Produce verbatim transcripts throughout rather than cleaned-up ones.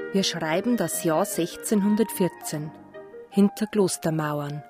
Wir schreiben das Jahr sechzehnhundertvierzehn. Hinter Klostermauern.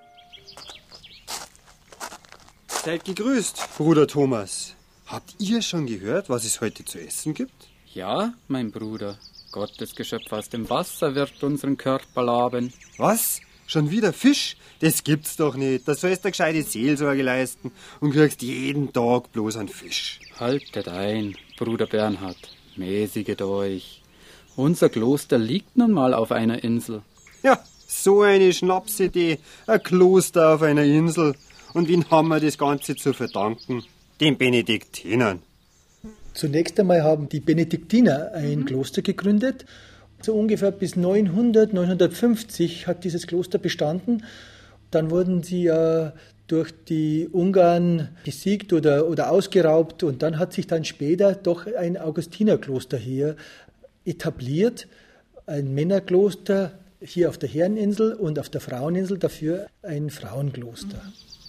Seid gegrüßt, Bruder Thomas. Habt ihr schon gehört, was es heute zu essen gibt? Ja, mein Bruder. Gottes Geschöpf aus dem Wasser wird unseren Körper laben. Was? Schon wieder Fisch? Das gibt's doch nicht. Da sollst du eine gescheite Seelsorge leisten und kriegst jeden Tag bloß einen Fisch. Haltet ein, Bruder Bernhard. Mäßiget euch. Unser Kloster liegt nun mal auf einer Insel. Ja, so eine Schnapsidee. Ein Kloster auf einer Insel. Und wen haben wir das Ganze zu verdanken? Den Benediktinern. Zunächst einmal haben die Benediktiner ein mhm. Kloster gegründet. So ungefähr bis neunhundert, neunhundertfünfzig hat dieses Kloster bestanden. Dann wurden sie ja durch die Ungarn besiegt oder, oder ausgeraubt. Und dann hat sich dann später doch ein Augustinerkloster hier etabliert. Ein Männerkloster hier auf der Herreninsel und auf der Fraueninsel dafür ein Frauenkloster.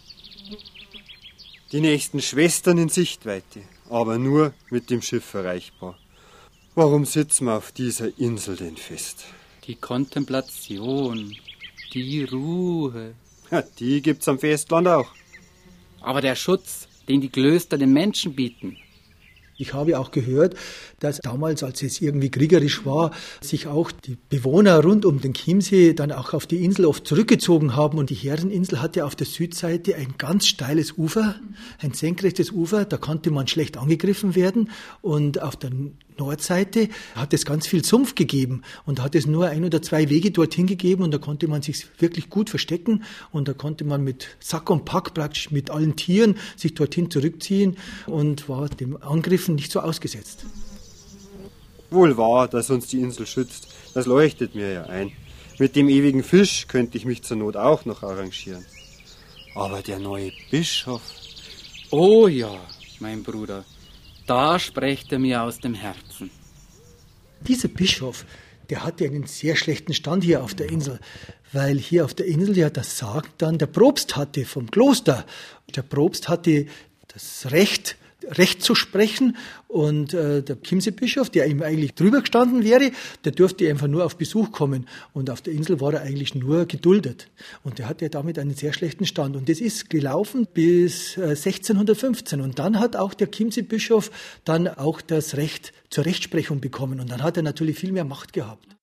Die nächsten Schwestern in Sichtweite, aber nur mit dem Schiff erreichbar. Warum sitzen wir auf dieser Insel denn fest? Die Kontemplation, die Ruhe. Ja, die gibt's am Festland auch. Aber der Schutz, den die Klöster den Menschen bieten. Ich habe auch gehört, dass damals, als es irgendwie kriegerisch war, sich auch die Bewohner rund um den Chiemsee dann auch auf die Insel oft zurückgezogen haben. Und die Herreninsel hatte auf der Südseite ein ganz steiles Ufer, ein senkrechtes Ufer, da konnte man schlecht angegriffen werden. Und auf der Nordseite hat es ganz viel Sumpf gegeben und da hat es nur ein oder zwei Wege dorthin gegeben und da konnte man sich wirklich gut verstecken und da konnte man mit Sack und Pack praktisch mit allen Tieren sich dorthin zurückziehen und war dem Angriffen nicht so ausgesetzt. Wohl wahr, dass uns die Insel schützt, das leuchtet mir ja ein. Mit dem ewigen Fisch könnte ich mich zur Not auch noch arrangieren. Aber der neue Bischof... Oh ja, mein Bruder. Da spricht er mir aus dem Herzen. Dieser Bischof, der hatte einen sehr schlechten Stand hier auf der Insel, weil hier auf der Insel ja das Sagen dann der Propst hatte vom Kloster. Der Propst hatte das Recht, Recht zu sprechen und äh, der Chiemsee-Bischof, der ihm eigentlich drüber gestanden wäre, der durfte einfach nur auf Besuch kommen und auf der Insel war er eigentlich nur geduldet und der hatte damit einen sehr schlechten Stand und das ist gelaufen bis äh, sechzehnhundertfünfzehn und dann hat auch der Chiemsee-Bischof dann auch das Recht zur Rechtsprechung bekommen und dann hat er natürlich viel mehr Macht gehabt.